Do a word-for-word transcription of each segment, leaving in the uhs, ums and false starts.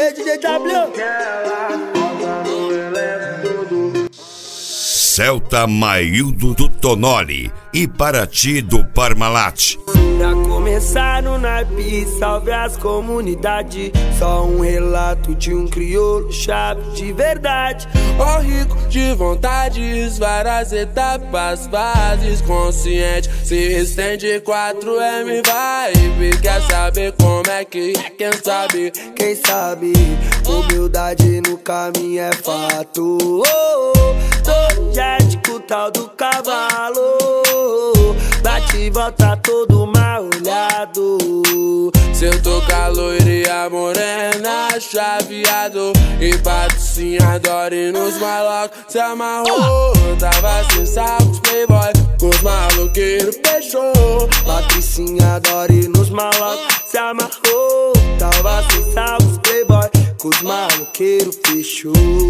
Ei, D J W. Celta Maildo do Tonoli e Paraty do Parmalat. Pra começar no naipe, salve as comunidades. Só um relato de um crioulo chave de verdade. Ó rico de vontades, várias etapas, fases consciente. Se estende quatro M vibe. Quer saber como é que é? Quem sabe? Quem sabe? Humildade no caminho é fato. Oh, oh, tô jet com o tal do cavalo. Bate e volta todo mal olhado. Se eu tocar loira e a morena chaveado e patrocinador e nos malocos se amarrou. Tava sem saltos playboy, com os maloqueiros fechou. Patricinha e nos malocos se amarrou. Tava sem saltos playboy, com os maloqueiros fechou.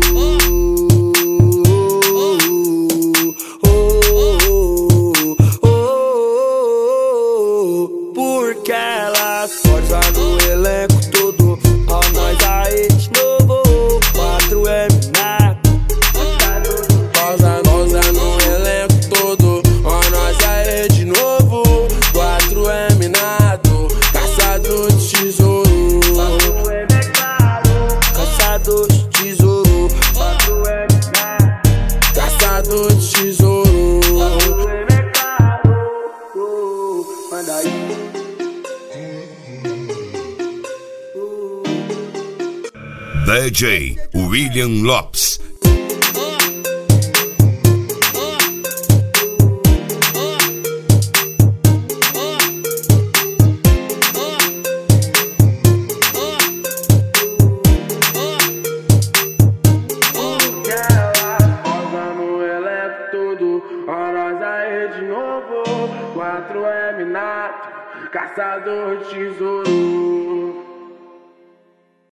Porque ela força no elenco todo. Ó nós aí de novo, quatro M na Pausa, pausa no elenco todo. Ó nós aí de novo, quatro M nado, caçador de tesouro. Caçador de tesouro. Caçador de tesouro. Manda aí. D J William Lopes. quatro M nato, caçador de tesouro.